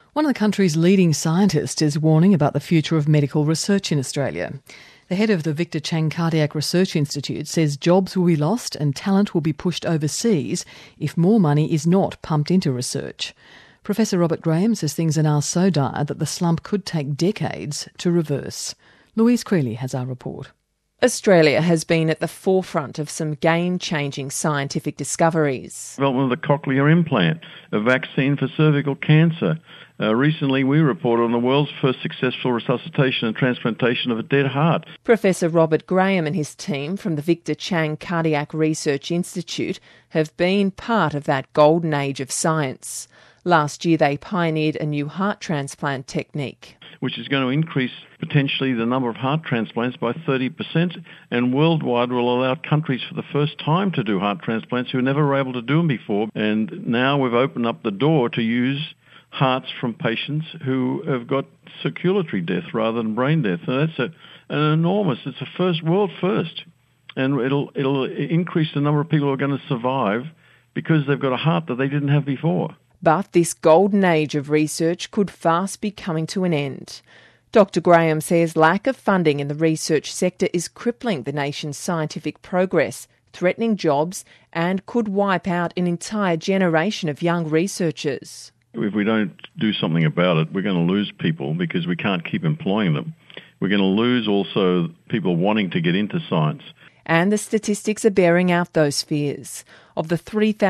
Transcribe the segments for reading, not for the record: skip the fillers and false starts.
One of the country's leading scientists is warning about the future of medical research in Australia. The head of the Victor Chang Cardiac Research Institute says jobs will be lost and talent will be pushed overseas if more money is not pumped into research. Professor Robert Graham says things are now so dire that the slump could take decades to reverse. Louise Creeley has our report. Australia has been at the forefront of some game-changing scientific discoveries. Development of the cochlear implant, a vaccine for cervical cancer. Recently we reported on the world's first successful resuscitation and transplantation of a dead heart. Professor Robert Graham and his team from the Victor Chang Cardiac Research Institute have been part of that golden age of science. Last year they pioneered a new heart transplant technique, which is going to increase potentially the number of heart transplants by 30%, and worldwide will allow countries for the first time to do heart transplants who never were able to do them before. And now we've opened up the door to use hearts from patients who have got circulatory death rather than brain death. And that's it's a world first. And it'll increase the number of people who are going to survive because they've got a heart that they didn't have before. But this golden age of research could fast be coming to an end. Dr Graham says lack of funding in the research sector is crippling the nation's scientific progress, threatening jobs, and could wipe out an entire generation of young researchers. If we don't do something about it, we're going to lose people because we can't keep employing them. We're going to lose also people wanting to get into science. And the statistics are bearing out those fears. Of the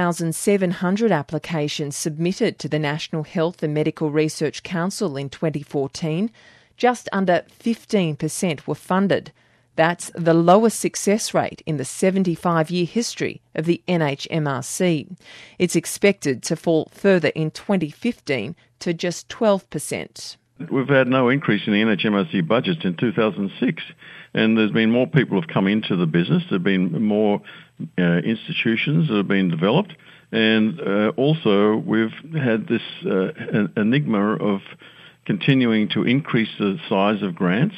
3,700 applications submitted to the National Health and Medical Research Council in 2014, just under 15% were funded. That's the lowest success rate in the 75-year history of the NHMRC. It's expected to fall further in 2015 to just 12%. We've had no increase in the NHMRC budget since 2006, and there's been more people have come into the business. There have been more institutions that have been developed, and also we've had this enigma of continuing to increase the size of grants,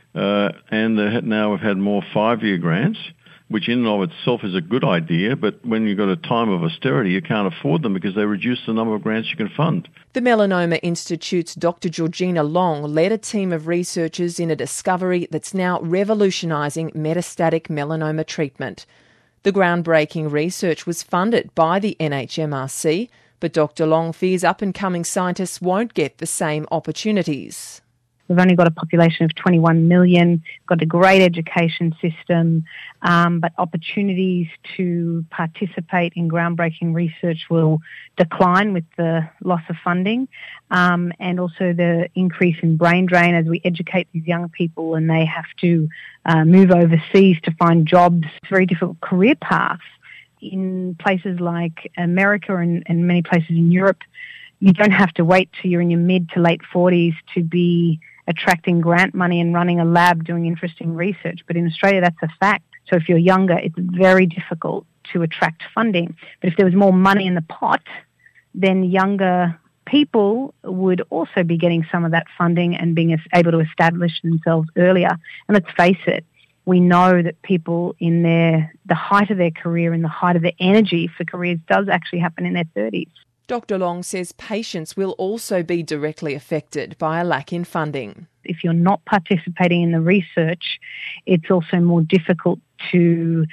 and now we've had more 5-year grants, which in and of itself is a good idea, but when you've got a time of austerity, you can't afford them because they reduce the number of grants you can fund. The Melanoma Institute's Dr Georgina Long led a team of researchers in a discovery that's now revolutionising metastatic melanoma treatment. The groundbreaking research was funded by the NHMRC, but Dr Long fears up-and-coming scientists won't get the same opportunities. We've only got a population of 21 million, got a great education system, but opportunities to participate in groundbreaking research will decline with the loss of funding, and also the increase in brain drain as we educate these young people and they have to move overseas to find jobs. It's very difficult career paths. In places like America and many places in Europe, you don't have to wait till you're in your mid to late 40s to be attracting grant money and running a lab doing interesting research. But in Australia, that's a fact. So if you're younger, it's very difficult to attract funding. But if there was more money in the pot, then younger people would also be getting some of that funding and being able to establish themselves earlier. And let's face it, we know that people in the height of their career and the height of their energy for careers does actually happen in their 30s. Dr Long says patients will also be directly affected by a lack in funding. If you're not participating in the research, it's also more difficult to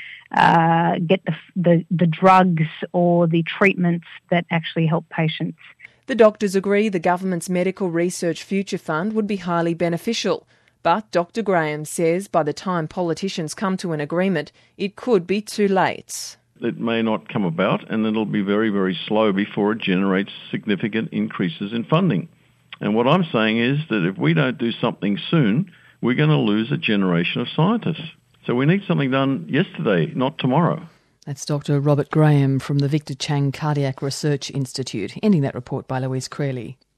get the drugs or the treatments that actually help patients. The doctors agree the government's Medical Research Future Fund would be highly beneficial. But Dr Graham says by the time politicians come to an agreement, it could be too late. It may not come about, and it'll be very, very slow before it generates significant increases in funding. And what I'm saying is that if we don't do something soon, we're going to lose a generation of scientists. So we need something done yesterday, not tomorrow. That's Dr Robert Graham from the Victor Chang Cardiac Research Institute, ending that report by Louise Creeley.